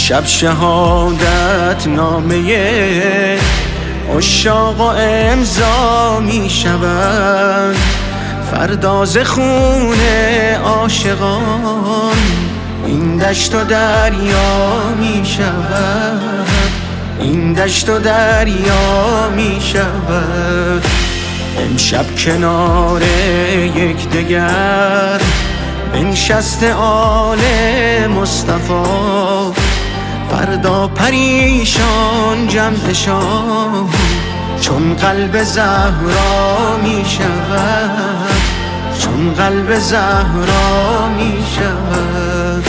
امشب شهادت نامه عشاق امضا می شود، فردا ز خون عاشقان این دشت و دریا می شود، این دشت و دریا می شود. امشب کنار یکدیگر بنشست آل مصطفی، فردا پریشان جمعشان چون قلب زهرا می شود، چون قلب زهرا می شود.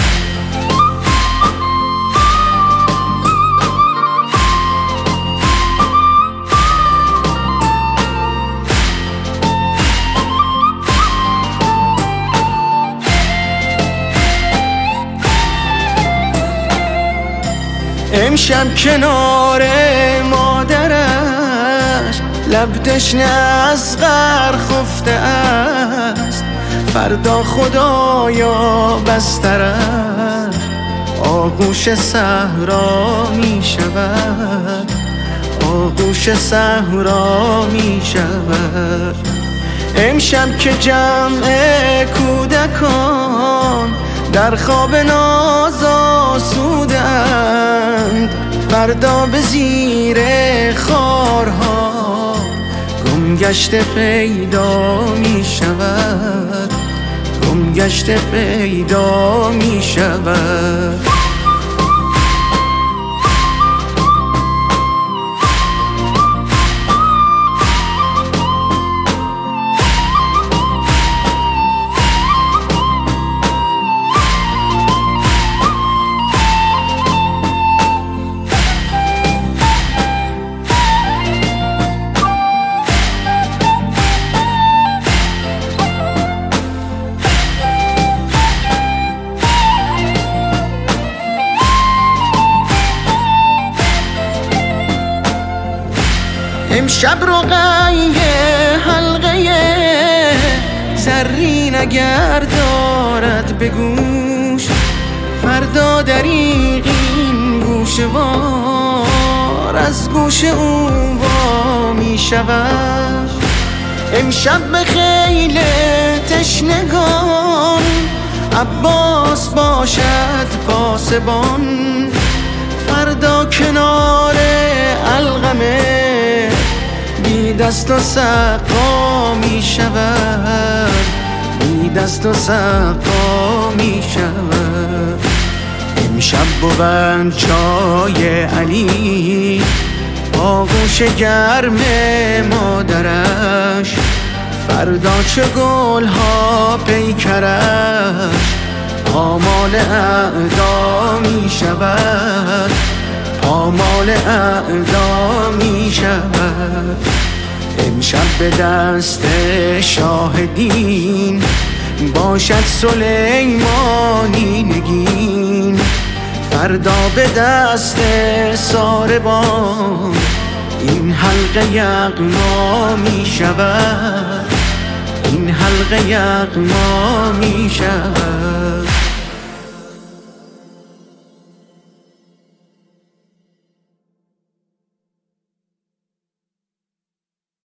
امشب کنار مادرش لب تشنه از غر خفته است، فردا خدایا بسترش آغوش صحرا می شود، آغوش صحرا می شود. امشب که جمع کودکان در خواب ناز آسودند، فردا به زیر خارها گمگشته پیدا می شود، گمگشته پیدا می شود. امشب رقیه حلقه زرین اگر دارد به گوش، فردا دریغین گوشوار از گوش او وا می شود. امشب به خیل تشنگان عباس باشد پاسبان، فردا کنار علقمه بی دست و سقا می شود، بی دست و سقا می شود. امشب بود چای علی آغوش گرم مادرش، فردا چه گل ها پیکرش آمال اعدا می شود، آمال اعدا می شود. امشب به دست شاهدین باشد سلیمانی نگین، فردا به دست ساربان این حلقه یغما می شود، این حلقه یغما می شود.